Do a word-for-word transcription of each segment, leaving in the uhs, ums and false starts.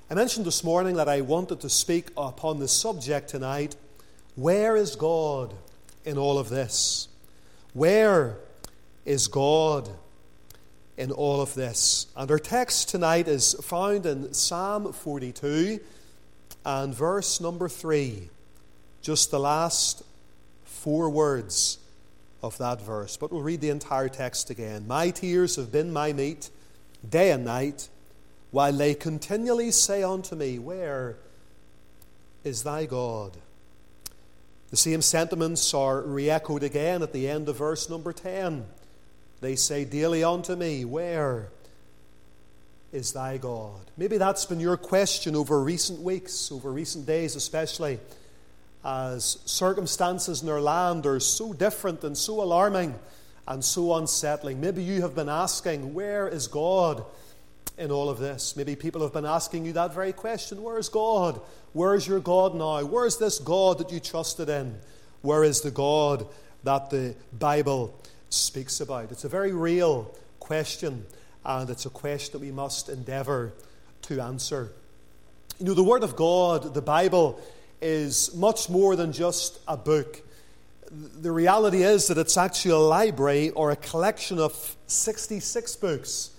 I mentioned this morning that I wanted to speak upon the subject tonight. Where is God in all of this? Where is God in all of this? And our text tonight is found in Psalm forty-two and verse number three. Just the last four words of that verse. But we'll read the entire text again. My tears have been my meat day and night, while they continually say unto me, Where is thy God? The same sentiments are re-echoed again at the end of verse number ten. They say daily unto me, Where is thy God? Maybe that's been your question over recent weeks, over recent days especially, as circumstances in our land are so different and so alarming and so unsettling. Maybe you have been asking, Where is God in all of this? Maybe people have been asking you that very question. Where is God? Where is your God now? Where is this God that you trusted in? Where is the God that the Bible speaks about? It's a very real question, and it's a question that we must endeavour to answer. You know, the Word of God, the Bible, is much more than just a book. The reality is that it's actually a library or a collection of sixty-six books.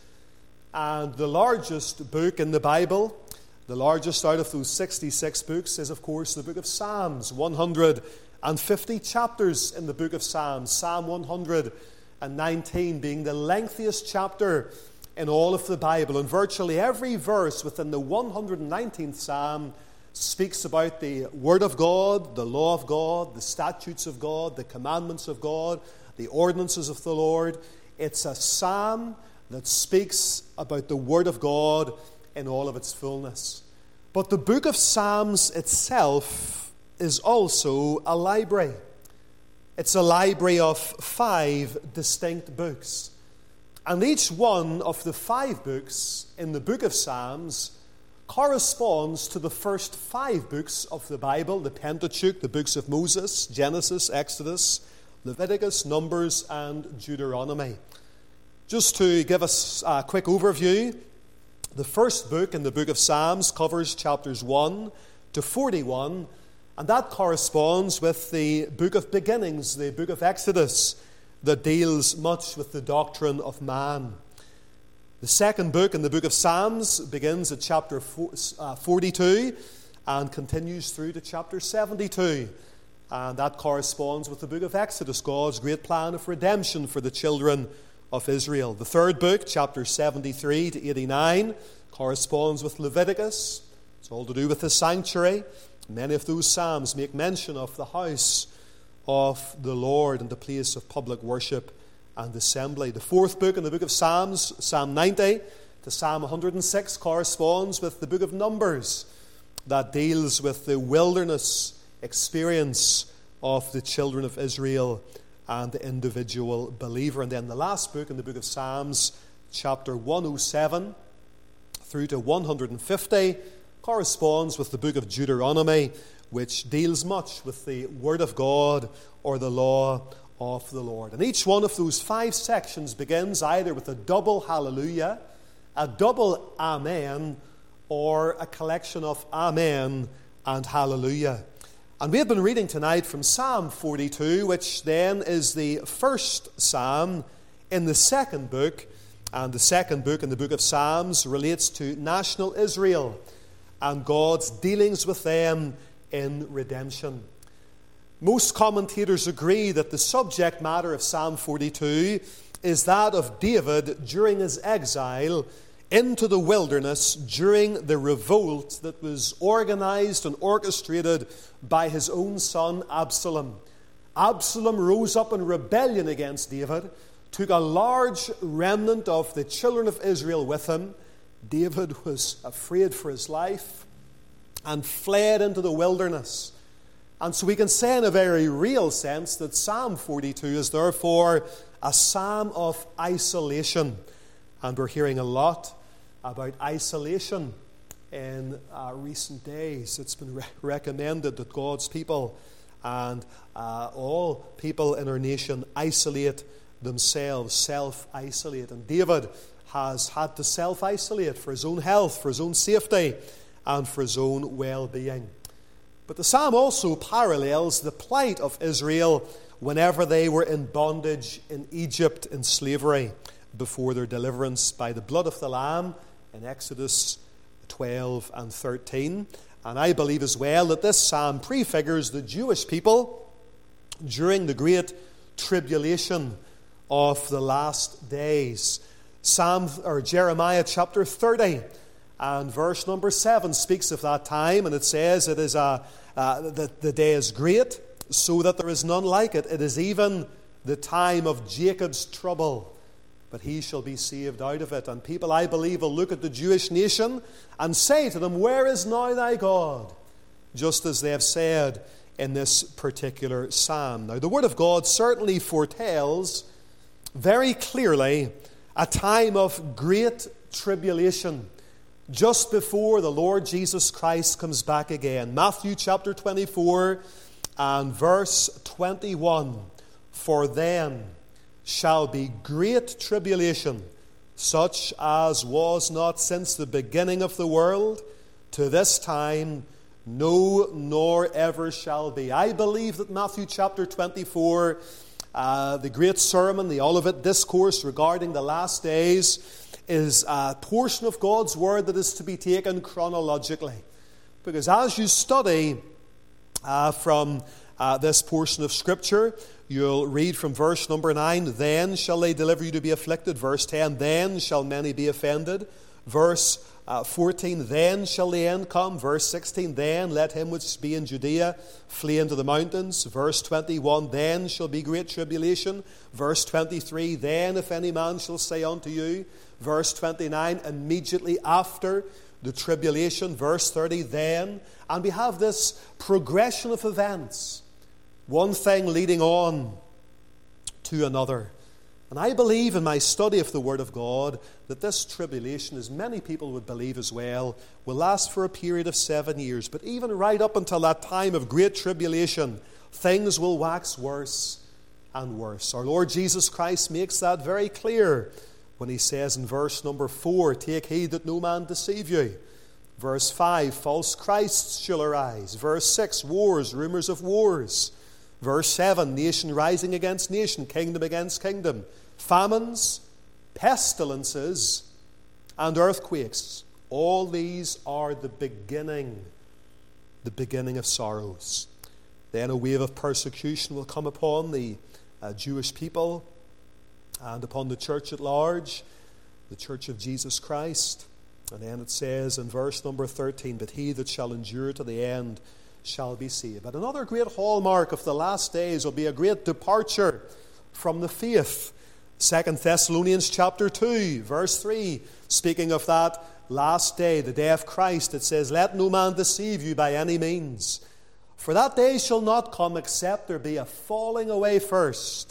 And the largest book in the Bible, the largest out of those sixty-six books, is of course the book of Psalms. one hundred fifty chapters in the book of Psalms. Psalm one hundred nineteen being the lengthiest chapter in all of the Bible. And virtually every verse within the one hundred nineteenth Psalm speaks about the Word of God, the law of God, the statutes of God, the commandments of God, the ordinances of the Lord. It's a psalm that speaks about the Word of God in all of its fullness. But the book of Psalms itself is also a library. It's a library of five distinct books. And each one of the five books in the book of Psalms corresponds to the first five books of the Bible, the Pentateuch, the books of Moses, Genesis, Exodus, Leviticus, Numbers, and Deuteronomy. Just to give us a quick overview, the first book in the book of Psalms covers chapters one to forty-one, and that corresponds with the book of beginnings, the book of Exodus, that deals much with the doctrine of man. The second book in the book of Psalms begins at chapter forty-two and continues through to chapter seventy-two. And that corresponds with the book of Exodus, God's great plan of redemption for the children of Israel. The third book, chapter seventy-three to eighty-nine, corresponds with Leviticus. It's all to do with the sanctuary. Many of those psalms make mention of the house of the Lord and the place of public worship and assembly. The fourth book in the book of Psalms, Psalm ninety to Psalm one hundred six, corresponds with the book of Numbers that deals with the wilderness experience of the children of Israel and the individual believer. And then the last book in the book of Psalms, chapter one oh seven through to one hundred fifty, corresponds with the book of Deuteronomy, which deals much with the Word of God or the law of the Lord. And each one of those five sections begins either with a double hallelujah, a double amen, or a collection of amen and hallelujah. And we have been reading tonight from Psalm forty-two, which then is the first psalm in the second book. And the second book in the book of Psalms relates to national Israel and God's dealings with them in redemption. Most commentators agree that the subject matter of Psalm forty-two is that of David during his exile into the wilderness during the revolt that was organized and orchestrated by his own son Absalom. Absalom rose up in rebellion against David, took a large remnant of the children of Israel with him. David was afraid for his life and fled into the wilderness. And so we can say in a very real sense that Psalm forty-two is therefore a psalm of isolation. And we're hearing a lot about isolation in uh, recent days. It's been re- recommended that God's people and uh, all people in our nation isolate themselves, self-isolate. And David has had to self-isolate for his own health, for his own safety, and for his own well-being. But the psalm also parallels the plight of Israel whenever they were in bondage in Egypt in slavery before their deliverance by the blood of the Lamb in Exodus twelve and thirteen. And I believe as well that this psalm prefigures the Jewish people during the great tribulation of the last days. Psalm or Jeremiah chapter thirty and verse number seven speaks of that time, and it says it is a uh, that the day is great, so that there is none like it. It is even the time of Jacob's trouble, but he shall be saved out of it. And people, I believe, will look at the Jewish nation and say to them, "Where is now thy God?" Just as they have said in this particular psalm. Now, the Word of God certainly foretells very clearly a time of great tribulation just before the Lord Jesus Christ comes back again. Matthew chapter twenty-four and verse twenty-one. "For then shall be great tribulation, such as was not since the beginning of the world to this time, no, nor ever shall be." I believe that Matthew chapter twenty-four, uh, the great sermon, the Olivet Discourse regarding the last days, is a portion of God's Word that is to be taken chronologically. Because as you study uh, from uh, this portion of Scripture, you'll read from verse number nine, "Then shall they deliver you to be afflicted." Verse ten, "Then shall many be offended." Verse uh, fourteen, "Then shall the end come." Verse sixteen, "Then let him which be in Judea flee into the mountains." Verse twenty-one, "Then shall be great tribulation." Verse twenty-three, "Then if any man shall say unto you." Verse twenty-nine, "Immediately after the tribulation." Verse thirty, "Then." And we have this progression of events, one thing leading on to another. And I believe in my study of the Word of God that this tribulation, as many people would believe as well, will last for a period of seven years. But even right up until that time of great tribulation, things will wax worse and worse. Our Lord Jesus Christ makes that very clear when he says in verse number four, "Take heed that no man deceive you." Verse five, "False Christs shall arise." Verse six, "Wars, rumors of wars." Verse seven, "Nation rising against nation, kingdom against kingdom. Famines, pestilences, and earthquakes." All these are the beginning, the beginning of sorrows. Then a wave of persecution will come upon the uh, Jewish people and upon the church at large, the church of Jesus Christ. And then it says in verse number thirteen, "But he that shall endure to the end shall be saved." But another great hallmark of the last days will be a great departure from the faith. Second Thessalonians chapter two, verse three, speaking of that last day, the day of Christ, it says, "Let no man deceive you by any means. For that day shall not come except there be a falling away first,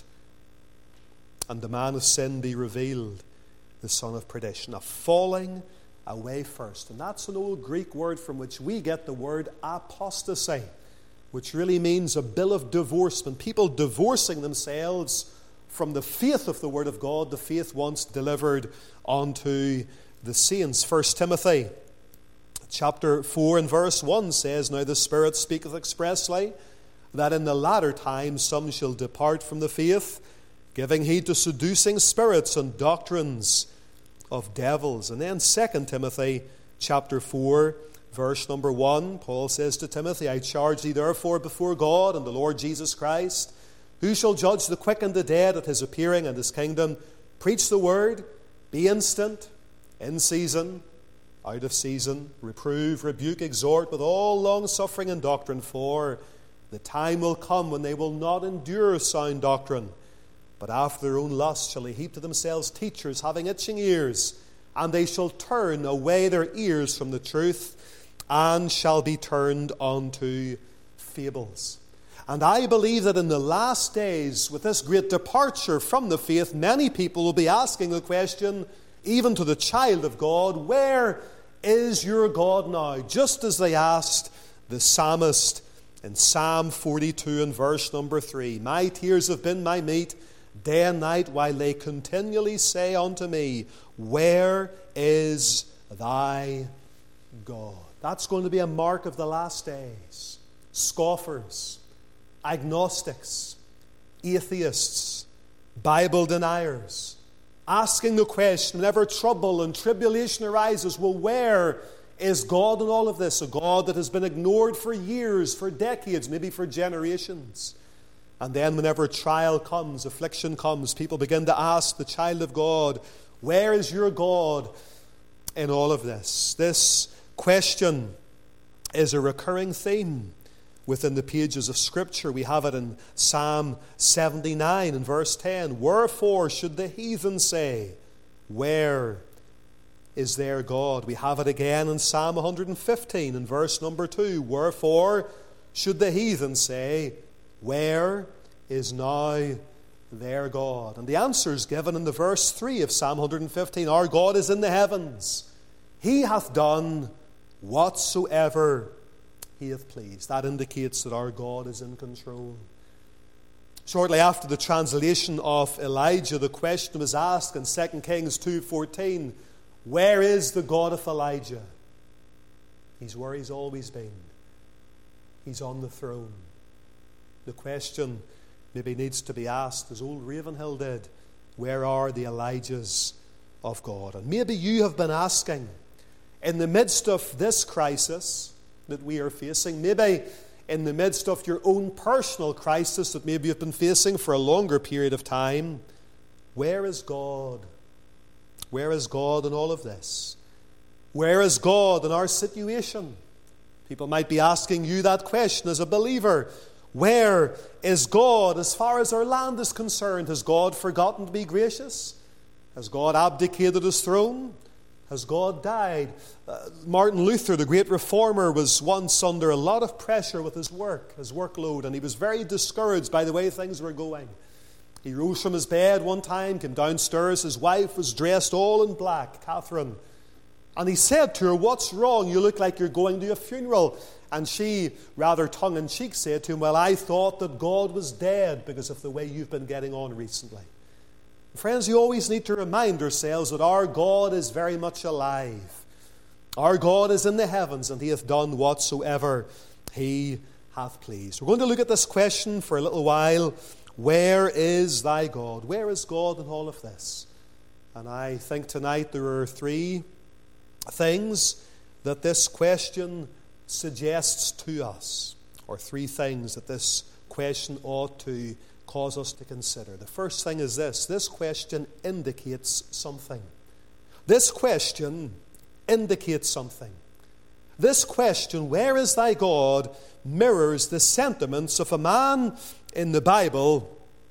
and the man of sin be revealed, the son of perdition." A falling away first. And that's an old Greek word from which we get the word apostasy, which really means a bill of divorcement. People divorcing themselves from the faith of the Word of God, the faith once delivered unto the saints. First Timothy chapter four and verse one says, "Now the Spirit speaketh expressly, that in the latter times some shall depart from the faith, giving heed to seducing spirits and doctrines of devils." And then Second Timothy chapter four, verse number one, Paul says to Timothy, "I charge thee therefore before God and the Lord Jesus Christ, who shall judge the quick and the dead at his appearing and his kingdom, preach the word, be instant, in season, out of season, reprove, rebuke, exhort with all longsuffering and doctrine, for the time will come when they will not endure sound doctrine, but after their own lust shall they heap to themselves teachers having itching ears, and they shall turn away their ears from the truth, and shall be turned unto fables." And I believe that in the last days, with this great departure from the faith, many people will be asking the question, even to the child of God, "Where is your God now?" Just as they asked the psalmist in Psalm forty-two and verse number three, "My tears have been my meat day and night, while they continually say unto me, Where is thy God?" That's going to be a mark of the last days. Scoffers, agnostics, atheists, Bible deniers, asking the question whenever trouble and tribulation arises, well, where is God in all of this? A God that has been ignored for years, for decades, maybe for generations. And then whenever trial comes, affliction comes, people begin to ask the child of God, where is your God in all of this? This question is a recurring theme within the pages of Scripture. We have it in Psalm seventy-nine and verse ten. Wherefore should the heathen say, where is their God? We have it again in Psalm one hundred fifteen and verse number two. Wherefore should the heathen say, where is now their God? And the answer is given in the verse three of Psalm one hundred fifteen. Our God is in the heavens. He hath done whatsoever He hath pleased. That indicates that our God is in control. Shortly after the translation of Elijah, the question was asked in Second Kings two fourteen, where is the God of Elijah? He's where He's always been. He's on the throne. The question maybe needs to be asked, as old Ravenhill did, where are the Elijahs of God? And maybe you have been asking, in the midst of this crisis that we are facing, maybe in the midst of your own personal crisis that maybe you've been facing for a longer period of time, where is God? Where is God in all of this? Where is God in our situation? People might be asking you that question as a believer. Where is God as far as our land is concerned? Has God forgotten to be gracious? Has God abdicated His throne? Has God died? Uh, Martin Luther, the great reformer, was once under a lot of pressure with his work, his workload, and he was very discouraged by the way things were going. He rose from his bed one time, came downstairs. His wife was dressed all in black, Catherine. And he said to her, what's wrong? You look like you're going to a funeral. And she, rather tongue-in-cheek, said to him, well, I thought that God was dead because of the way you've been getting on recently. Friends, you always need to remind ourselves that our God is very much alive. Our God is in the heavens, and He hath done whatsoever He hath pleased. We're going to look at this question for a little while. Where is thy God? Where is God in all of this? And I think tonight there are three things that this question suggests to us, or three things that this question ought to cause us to consider. The first thing is this. This question indicates something. This question indicates something. This question, where is thy God, mirrors the sentiments of a man in the Bible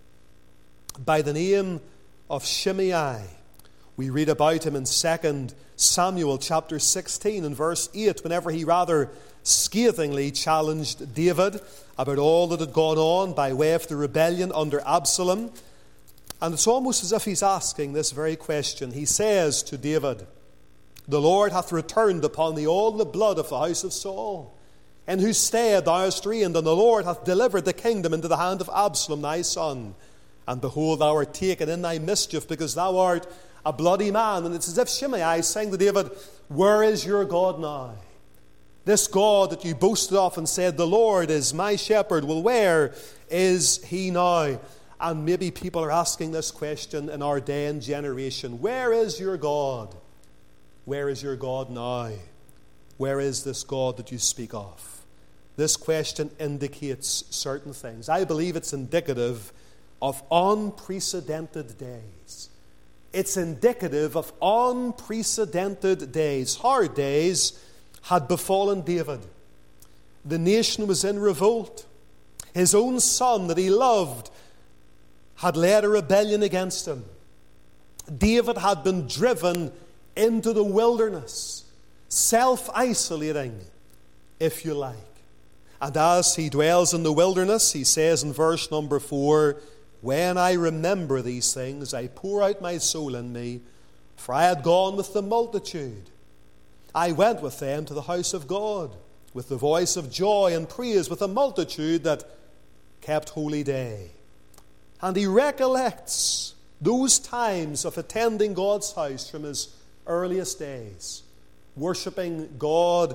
by the name of Shimei. We read about him in Second Samuel chapter sixteen and verse eight, whenever he rather scathingly challenged David about all that had gone on by way of the rebellion under Absalom. And it's almost as if he's asking this very question. He says to David, the Lord hath returned upon thee all the blood of the house of Saul, in whose stead thou hast reigned, and the Lord hath delivered the kingdom into the hand of Absalom thy son. And behold, thou art taken in thy mischief, because thou art a bloody man. And it's as if Shimei is saying to David, where is your God now? This God that you boasted of and said, the Lord is my shepherd, well, where is He now? And maybe people are asking this question in our day and generation. Where is your God? Where is your God now? Where is this God that you speak of? This question indicates certain things. I believe it's indicative of unprecedented days. It's indicative of unprecedented days. Hard days had befallen David. The nation was in revolt. His own son that he loved had led a rebellion against him. David had been driven into the wilderness, self-isolating, if you like. And as he dwells in the wilderness, he says in verse number four, when I remember these things, I pour out my soul in me, for I had gone with the multitude. I went with them to the house of God, with the voice of joy and praise, with a multitude that kept holy day. And he recollects those times of attending God's house from his earliest days, worshipping God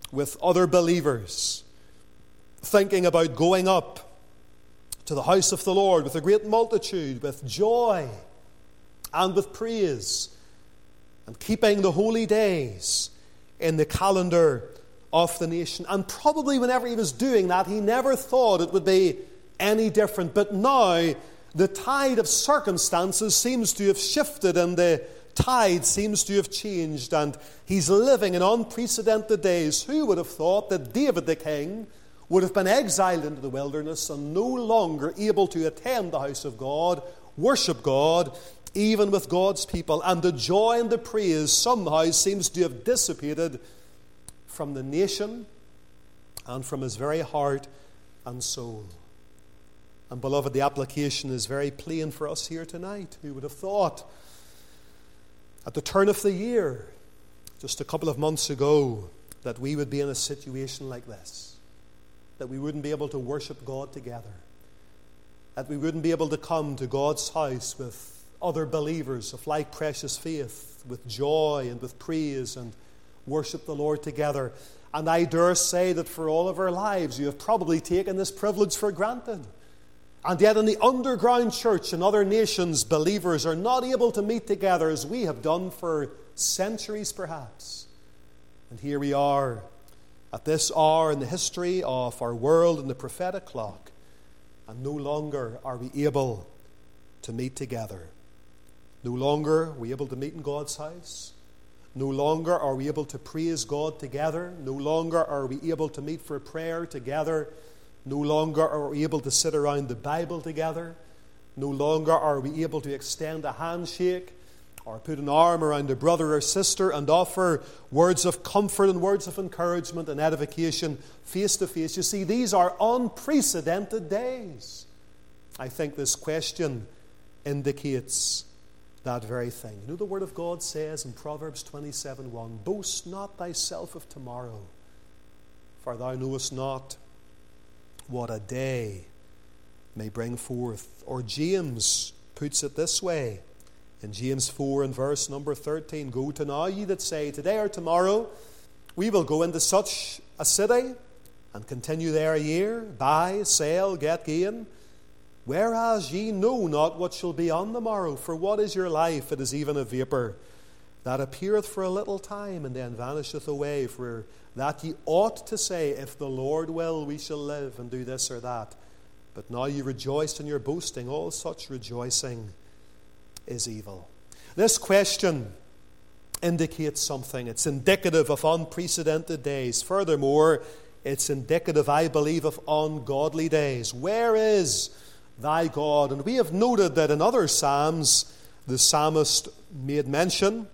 with other believers, thinking about going up to the house of the Lord with a great multitude, with joy and with praise, and keeping the holy days in the calendar of the nation. And probably whenever he was doing that, he never thought it would be any different. But now the tide of circumstances seems to have shifted, and the tide seems to have changed, and he's living in unprecedented days. Who would have thought that David the king would have been exiled into the wilderness and no longer able to attend the house of God, worship God, even with God's people? And the joy and the praise somehow seems to have dissipated from the nation and from his very heart and soul. And beloved, the application is very plain for us here tonight. Who would have thought at the turn of the year, just a couple of months ago, that we would be in a situation like this, that we wouldn't be able to worship God together, that we wouldn't be able to come to God's house with other believers of like precious faith, with joy and with praise, and worship the Lord together. And I dare say that for all of our lives you have probably taken this privilege for granted. And yet in the underground church in other nations, believers are not able to meet together as we have done for centuries perhaps. And here we are at this hour in the history of our world and the prophetic clock, and no longer are we able to meet together. No longer are we able to meet in God's house. No longer are we able to praise God together. No longer are we able to meet for prayer together. No longer are we able to sit around the Bible together. No longer are we able to extend a handshake or put an arm around a brother or sister and offer words of comfort and words of encouragement and edification face to face. You see, these are unprecedented days. I think this question indicates that very thing. You know, the Word of God says in Proverbs twenty-seven one, "Boast not thyself of tomorrow, for thou knowest not what a day may bring forth." Or James puts it this way in James four and verse number thirteen, "Go to now, ye that say, today or tomorrow we will go into such a city and continue there a year, buy, sell, get gain. Whereas ye know not what shall be on the morrow. For what is your life? It is even a vapour that appeareth for a little time, and then vanisheth away. For that ye ought to say, if the Lord will, we shall live and do this or that. But now ye rejoiced in your boasting. All such rejoicing is evil." This question indicates something. It's indicative of unprecedented days. Furthermore, it's indicative, I believe, of ungodly days. Where is thy God? And we have noted that in other Psalms, the psalmist made mention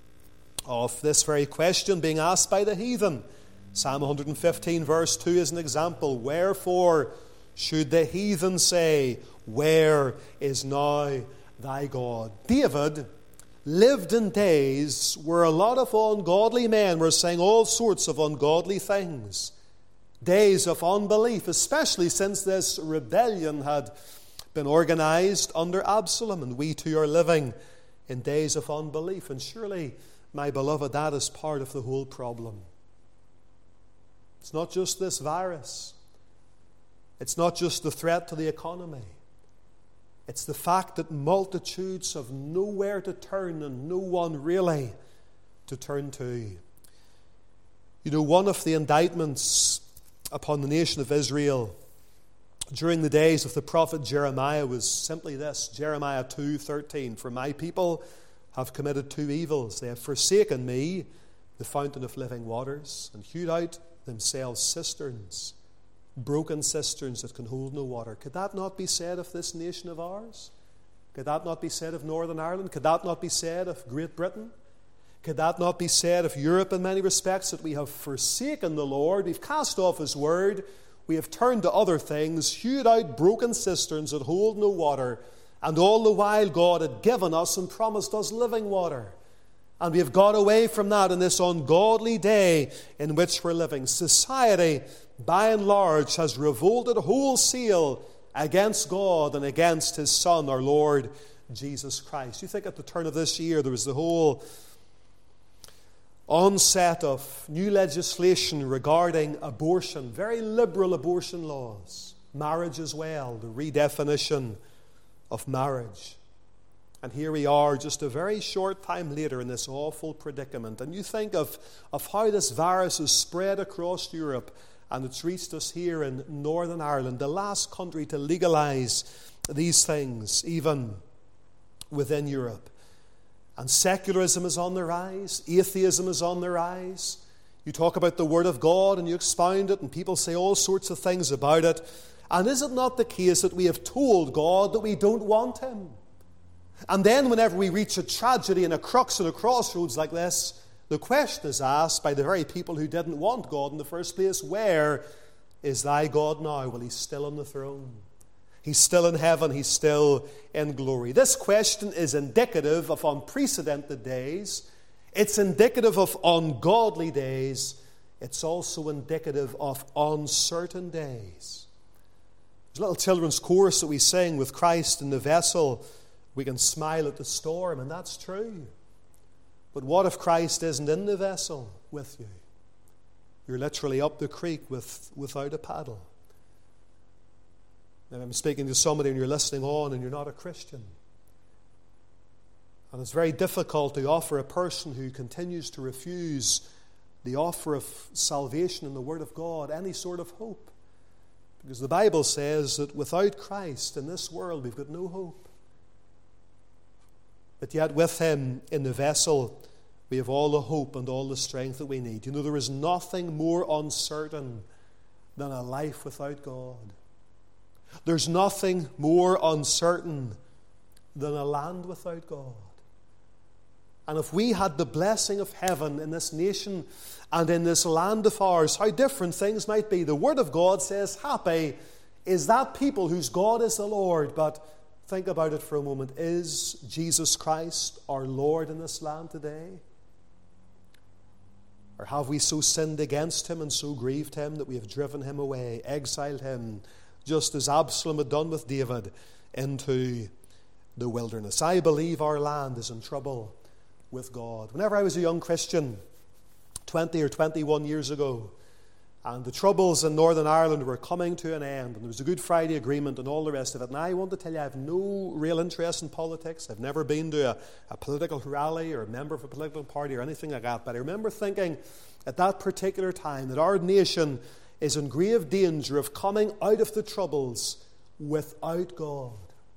of this very question being asked by the heathen. Psalm one fifteen verse two is an example. "Wherefore should the heathen say, where is now thy God?" David lived in days where a lot of ungodly men were saying all sorts of ungodly things. Days of unbelief, especially since this rebellion had been organized under Absalom, and we too are living in days of unbelief. And surely, my beloved, that is part of the whole problem. It's not just this virus. It's not just the threat to the economy. It's the fact that multitudes have nowhere to turn and no one really to turn to. You know, one of the indictments upon the nation of Israel during the days of the prophet Jeremiah was simply this. Jeremiah two thirteen, "For my people have committed two evils. They have forsaken me, the fountain of living waters, and hewed out themselves cisterns, broken cisterns that can hold no water." Could that not be said of this nation of ours? Could that not be said of Northern Ireland? Could that not be said of Great Britain? Could that not be said of Europe in many respects, that we have forsaken the Lord, we've cast off His word, we have turned to other things, hewed out broken cisterns that hold no water, and all the while God had given us and promised us living water. And we have got away from that in this ungodly day in which we're living. Society, by and large, has revolted wholesale against God and against His Son, our Lord Jesus Christ. You think at the turn of this year there was the whole onset of new legislation regarding abortion, very liberal abortion laws, marriage as well, the redefinition of marriage. And here we are just a very short time later in this awful predicament. And you think of, of how this virus has spread across Europe, and it's reached us here in Northern Ireland, the last country to legalize these things, even within Europe. And secularism is on the rise. Atheism is on the rise. You talk about the Word of God and you expound it, and people say all sorts of things about it. And is it not the case that we have told God that we don't want Him? And then whenever we reach a tragedy and a crux and a crossroads like this, the question is asked by the very people who didn't want God in the first place, where is thy God now? Well, He's still on the throne. He's still in heaven. He's still in glory. This question is indicative of unprecedented days. It's indicative of ungodly days. It's also indicative of uncertain days. There's a little children's chorus that we sing, with Christ in the vessel, we can smile at the storm, and that's true. But what if Christ isn't in the vessel with you? You're literally up the creek with, without a paddle. And I'm speaking to somebody and you're listening on and you're not a Christian. And it's very difficult to offer a person who continues to refuse the offer of salvation in the Word of God any sort of hope. Because the Bible says that without Christ in this world we've got no hope. But yet with Him in the vessel we have all the hope and all the strength that we need. You know, there is nothing more uncertain than a life without God. There's nothing more uncertain than a land without God. And if we had the blessing of heaven in this nation and in this land of ours, how different things might be. The Word of God says, happy is that people whose God is the Lord. But think about it for a moment. Is Jesus Christ our Lord in this land today? Or have we so sinned against Him and so grieved Him that we have driven Him away, exiled Him, just as Absalom had done with David, into the wilderness? I believe our land is in trouble with God. Whenever I was a young Christian, twenty or twenty-one years ago, and the troubles in Northern Ireland were coming to an end, and there was a Good Friday Agreement and all the rest of it, and I want to tell you, I have no real interest in politics. I've never been to a, a political rally or a member of a political party or anything like that, but I remember thinking at that particular time that our nation is in grave danger of coming out of the troubles without God.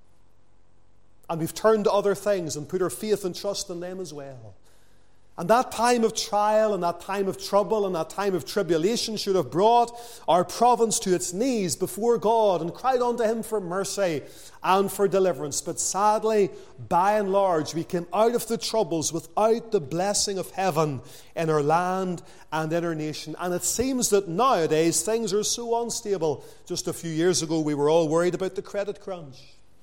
And we've turned to other things and put our faith and trust in them as well. And that time of trial and that time of trouble and that time of tribulation should have brought our province to its knees before God and cried unto Him for mercy and for deliverance. But sadly, by and large, we came out of the troubles without the blessing of heaven in our land and in our nation. And it seems that nowadays things are so unstable. Just a few years ago, we were all worried about the credit crunch.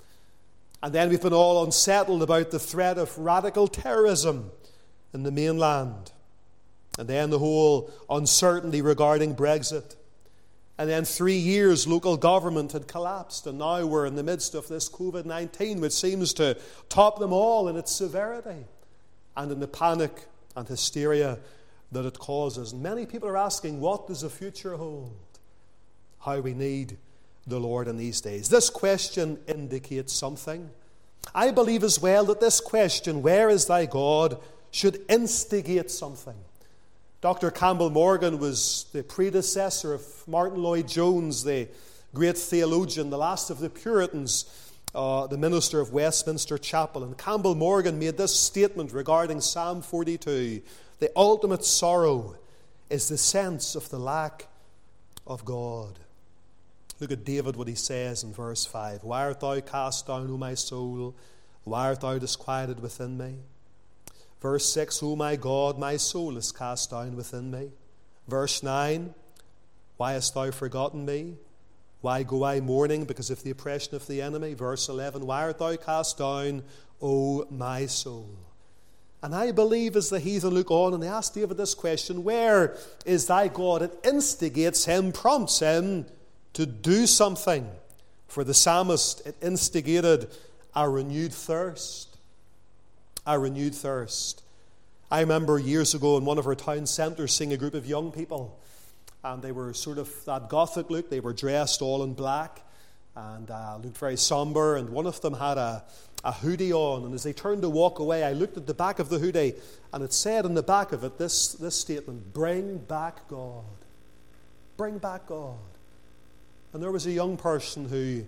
And then we've been all unsettled about the threat of radical terrorism in the mainland. And then the whole uncertainty regarding Brexit. And then three years local government had collapsed, and now we're in the midst of this covid nineteen, which seems to top them all in its severity and in the panic and hysteria that it causes. And many people are asking, what does the future hold? How we need the Lord in these days. This question indicates something. I believe as well that this question, where is thy God, should instigate something. Doctor Campbell Morgan was the predecessor of Martin Lloyd-Jones, the great theologian, the last of the Puritans, uh, the minister of Westminster Chapel. And Campbell Morgan made this statement regarding Psalm forty-two. The ultimate sorrow is the sense of the lack of God. Look at David, what he says in verse five. Why art thou cast down, O my soul? Why art thou disquieted within me? Verse six, O my God, my soul is cast down within me. Verse nine, why hast thou forgotten me? Why go I mourning because of the oppression of the enemy? Verse eleven, why art thou cast down, O my soul? And I believe as the heathen look on and they ask David this question, where is thy God? It instigates him, prompts him to do something. For the psalmist, it instigated a renewed thirst. A renewed thirst. I remember years ago in one of our town centres seeing a group of young people, and they were sort of that Gothic look. They were dressed all in black and uh, looked very sombre, and one of them had a, a hoodie on, and as they turned to walk away, I looked at the back of the hoodie, and it said in the back of it this, this statement, "Bring back God. Bring back God." And there was a young person who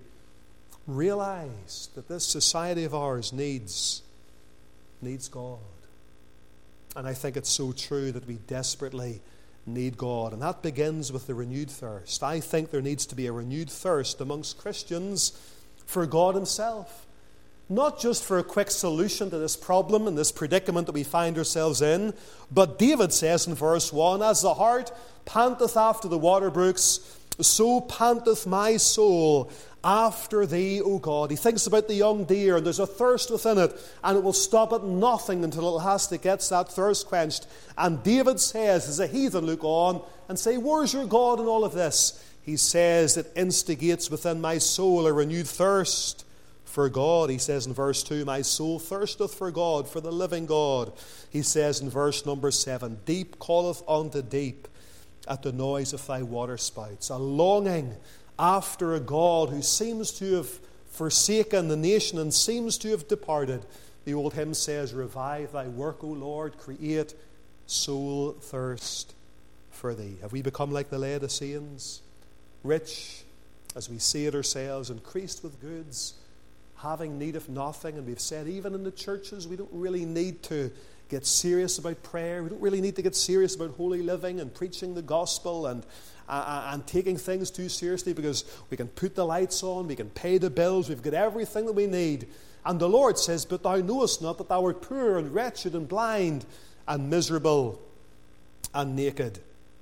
realized that this society of ours needs, needs God. And I think it's so true that we desperately need God. And that begins with the renewed thirst. I think there needs to be a renewed thirst amongst Christians for God himself. Not just for a quick solution to this problem and this predicament that we find ourselves in, but David says in verse one, "As the hart panteth after the water brooks, so panteth my soul after thee, O God." He thinks about the young deer, and there's a thirst within it, and it will stop at nothing until it has to get that thirst quenched. And David says, as a heathen look on and say, "Where's your God in all of this?" He says, "It instigates within my soul a renewed thirst for God." He says in verse two, "My soul thirsteth for God, for the living God." He says in verse number seven, "Deep calleth unto deep at the noise of thy waterspouts." A longing after a God who seems to have forsaken the nation and seems to have departed. The old hymn says, "Revive thy work, O Lord, create soul thirst for thee." Have we become like the Laodiceans? Rich, as we see it ourselves, increased with goods, having need of nothing. And we've said even in the churches we don't really need to get serious about prayer. We don't really need to get serious about holy living and preaching the gospel and uh, and taking things too seriously, because we can put the lights on, we can pay the bills, we've got everything that we need. And the Lord says, "But thou knowest not that thou art poor and wretched and blind and miserable and naked."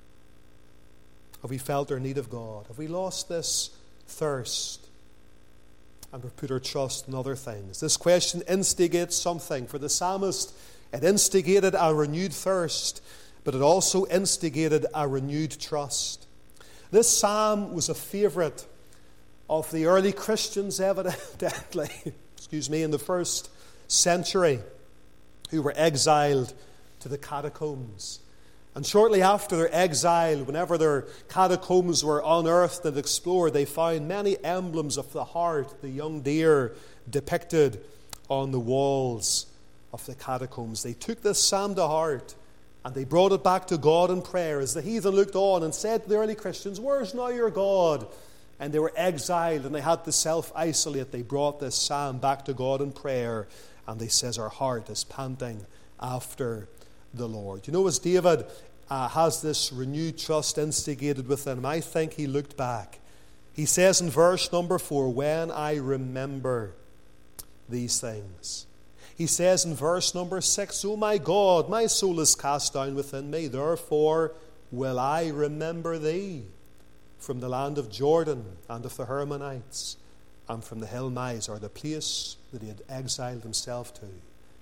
Have we felt our need of God? Have we lost this thirst and we've put our trust in other things? This question instigates something. For the psalmist, it instigated a renewed thirst, but it also instigated a renewed trust. This psalm was a favourite of the early Christians, evidently, excuse me, in the first century, who were exiled to the catacombs. And shortly after their exile, whenever their catacombs were unearthed and explored, they found many emblems of the hart, the young deer, depicted on the walls of the catacombs. They took this psalm to heart and they brought it back to God in prayer as the heathen looked on and said to the early Christians, "Where's now your God?" And they were exiled and they had to self-isolate. They brought this psalm back to God in prayer, and they says, "Our heart is panting after the Lord." You know, as David uh, has this renewed trust instigated within him, I think he looked back. He says in verse number four, "When I remember these things." He says in verse number six, "O my God, my soul is cast down within me. Therefore will I remember thee from the land of Jordan and of the Hermonites and from the hill Mizar," the place that he had exiled himself to.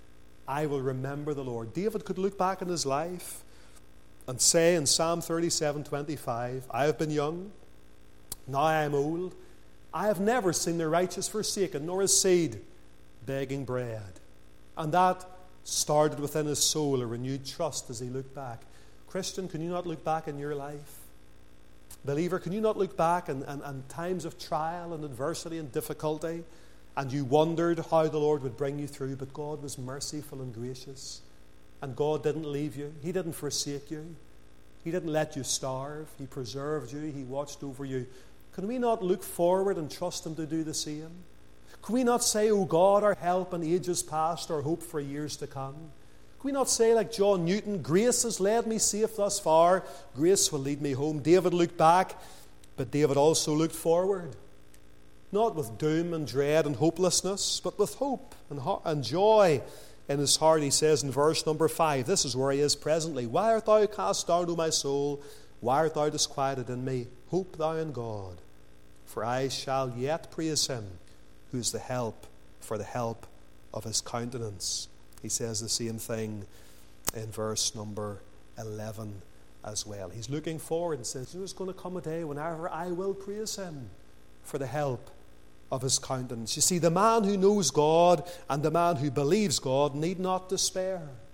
I will remember the Lord. David could look back in his life and say in Psalm thirty-seven twenty-five, "I have been young, now I am old. I have never seen the righteous forsaken, nor his seed begging bread." And that started within his soul a renewed trust as he looked back. Christian, can you not look back in your life? Believer, can you not look back in, in, in times of trial and adversity and difficulty, and you wondered how the Lord would bring you through, but God was merciful and gracious, and God didn't leave you. He didn't forsake you. He didn't let you starve. He preserved you. He watched over you. Can we not look forward and trust him to do the same? Can we not say, "O God, our help in ages past, our hope for years to come"? Can we not say like John Newton, "Grace has led me safe thus far, grace will lead me home"? David looked back, but David also looked forward. Not with doom and dread and hopelessness, but with hope and, ho- and joy in his heart. He says in verse number five, this is where he is presently, "Why art thou cast down, O my soul? Why art thou disquieted in me? Hope thou in God, for I shall yet praise him, who is the help for the help of his countenance." He says the same thing in verse number eleven as well. He's looking forward and says, "There's going to come a day whenever I will praise him for the help of his countenance." You see, the man who knows God and the man who believes God need not despair.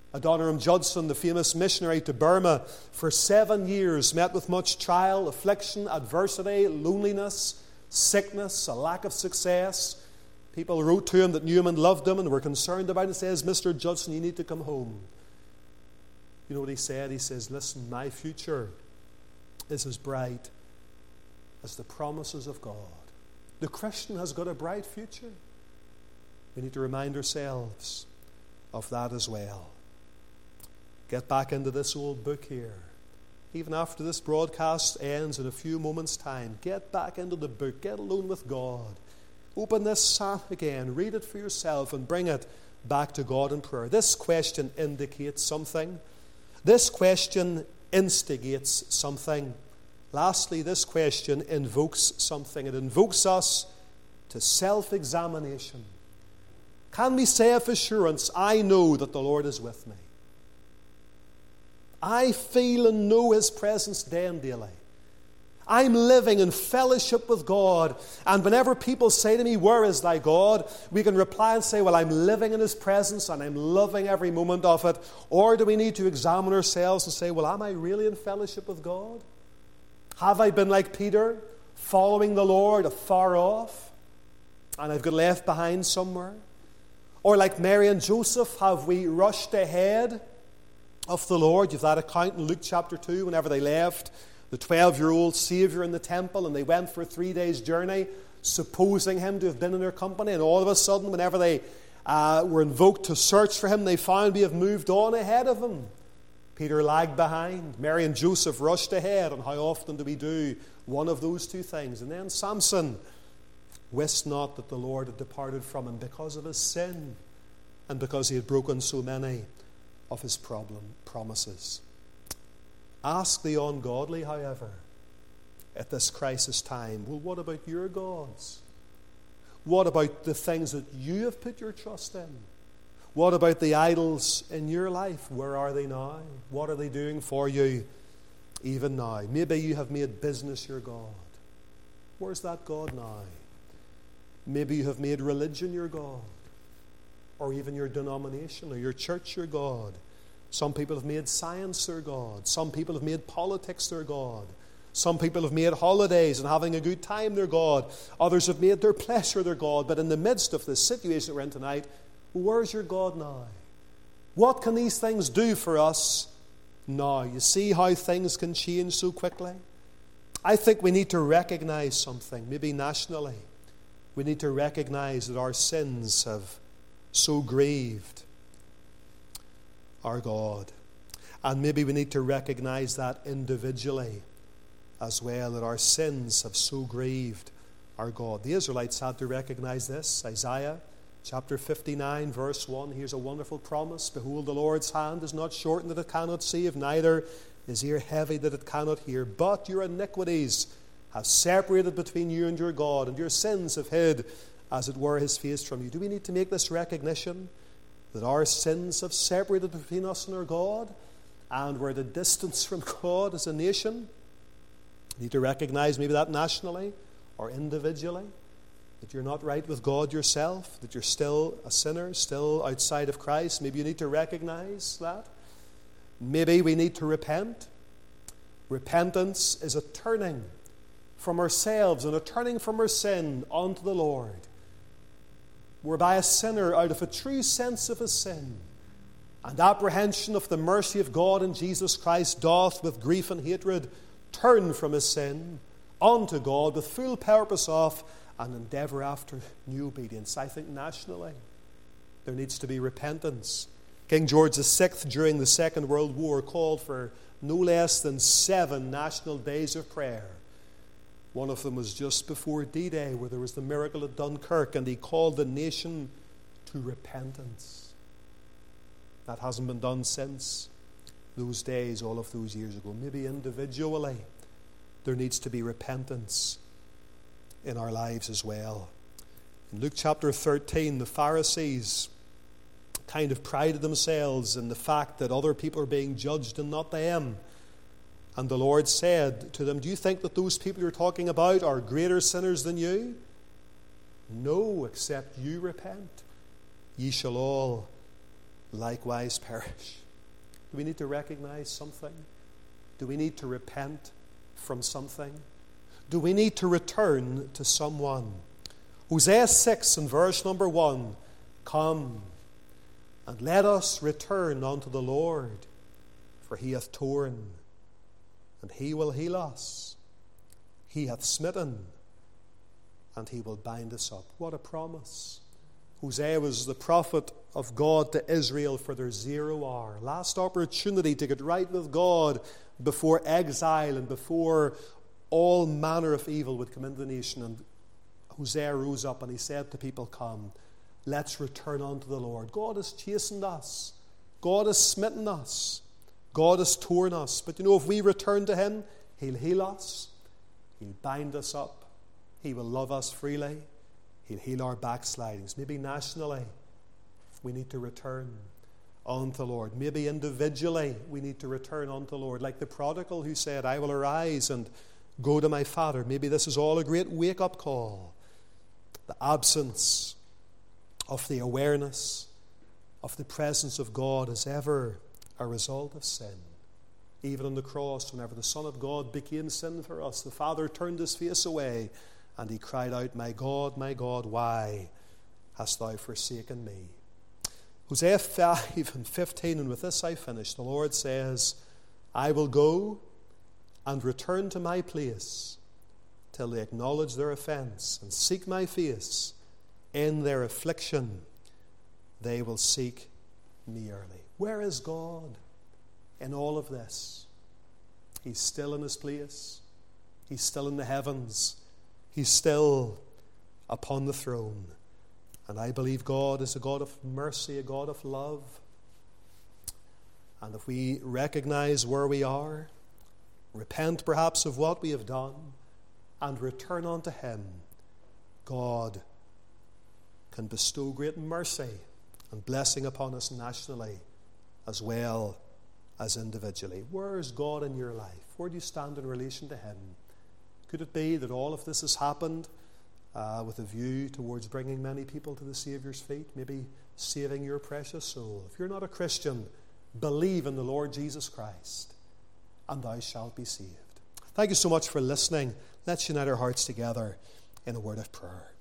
Adoniram Judson, the famous missionary to Burma, for seven years met with much trial, affliction, adversity, loneliness, sickness, a lack of success. People wrote to him that knew him and loved him and were concerned about it. He says, Mister Judson, you need to come home. You know what he said? He says, listen, my future is as bright as the promises of God. The Christian has got a bright future. We need to remind ourselves of that as well. Get back into this old book here. Even after this broadcast ends in a few moments' time, get back into the book. Get alone with God. Open this psalm again. Read it for yourself and bring it back to God in prayer. This question indicates something. This question instigates something. Lastly, this question invokes something. It invokes us to self-examination. Can we say with assurance, I know that the Lord is with me? I feel and know His presence day and daily. I'm living in fellowship with God. And whenever people say to me, where is thy God? We can reply and say, well, I'm living in His presence and I'm loving every moment of it. Or do we need to examine ourselves and say, well, am I really in fellowship with God? Have I been like Peter, following the Lord afar off, and I've got left behind somewhere? Or like Mary and Joseph, have we rushed ahead of the Lord? You've that account in Luke chapter two, whenever they left the twelve-year-old Saviour in the temple, and they went for a three days journey, supposing Him to have been in their company, and all of a sudden, whenever they uh, were invoked to search for Him, they found we have moved on ahead of Him. Peter lagged behind. Mary and Joseph rushed ahead, and how often do we do one of those two things? And then Samson wist not that the Lord had departed from him because of his sin, and because he had broken so many of his problem promises. Ask the ungodly, however, at this crisis time, well, what about your gods? What about the things that you have put your trust in? What about the idols in your life? Where are they now? What are they doing for you even now? Maybe you have made business your God. Where's that God now? Maybe you have made religion your God, or even your denomination or your church your God. Some people have made science their God. Some people have made politics their God. Some people have made holidays and having a good time their God. Others have made their pleasure their God. But in the midst of this situation that we're in tonight, where's your God now? What can these things do for us now? You see how things can change so quickly? I think we need to recognize something, maybe nationally. We need to recognize that our sins have so grieved our God. And maybe we need to recognize that individually as well, that our sins have so grieved our God. The Israelites had to recognize this. Isaiah chapter fifty-nine, verse one, here's a wonderful promise. Behold, the Lord's hand is not shortened that it cannot save, neither is ear heavy that it cannot hear. But your iniquities have separated between you and your God, and your sins have hid, as it were, His face from you. Do we need to make this recognition that our sins have separated between us and our God, and we're at a distance from God as a nation? We need to recognize maybe that nationally or individually, that you're not right with God yourself, that you're still a sinner, still outside of Christ. Maybe you need to recognize that. Maybe we need to repent. Repentance is a turning from ourselves and a turning from our sin unto the Lord, whereby a sinner, out of a true sense of his sin and apprehension of the mercy of God in Jesus Christ, doth with grief and hatred turn from his sin unto God with full purpose of and endeavour after new obedience. I think nationally there needs to be repentance. King George the Sixth, during the Second World War, called for no less than seven national days of prayer. One of them was just before D-Day, where there was the miracle at Dunkirk, and he called the nation to repentance. That hasn't been done since those days, all of those years ago. Maybe individually there needs to be repentance in our lives as well. In Luke chapter thirteen, the Pharisees kind of prided themselves in the fact that other people are being judged and not them. And the Lord said to them, do you think that those people you're talking about are greater sinners than you? No, except you repent. Ye shall all likewise perish. Do we need to recognize something? Do we need to repent from something? Do we need to return to someone? Hosea six and verse number one, come and let us return unto the Lord, for he hath torn and he will heal us. He hath smitten and he will bind us up. What a promise. Hosea was the prophet of God to Israel for their zero hour, last opportunity to get right with God before exile and before all manner of evil would come into the nation. And Hosea rose up and he said to people, come, let's return unto the Lord. God has chastened us. God has smitten us. God has torn us. But you know, if we return to him, he'll heal us. He'll bind us up. He will love us freely. He'll heal our backslidings. Maybe nationally, we need to return unto the Lord. Maybe individually, we need to return unto the Lord. Like the prodigal who said, I will arise and go to my father. Maybe this is all a great wake-up call. The absence of the awareness of the presence of God is ever a result of sin. Even on the cross, whenever the Son of God became sin for us, the Father turned his face away and he cried out, my God, my God, why hast thou forsaken me? Hosea five and fifteen, and with this I finish. The Lord says, I will go and return to my place till they acknowledge their offense and seek my face. In their affliction they will seek me early. Where is God in all of this? He's still in his place. He's still in the heavens. He's still upon the throne. And I believe God is a God of mercy, a God of love. And if we recognize where we are, repent perhaps of what we have done, and return unto him, God can bestow great mercy and blessing upon us nationally as well as individually. Where is God in your life? Where do you stand in relation to him? Could it be that all of this has happened uh, with a view towards bringing many people to the Saviour's feet, maybe saving your precious soul? If you're not a Christian, believe in the Lord Jesus Christ, and thou shalt be saved. Thank you so much for listening. Let's unite our hearts together in a word of prayer.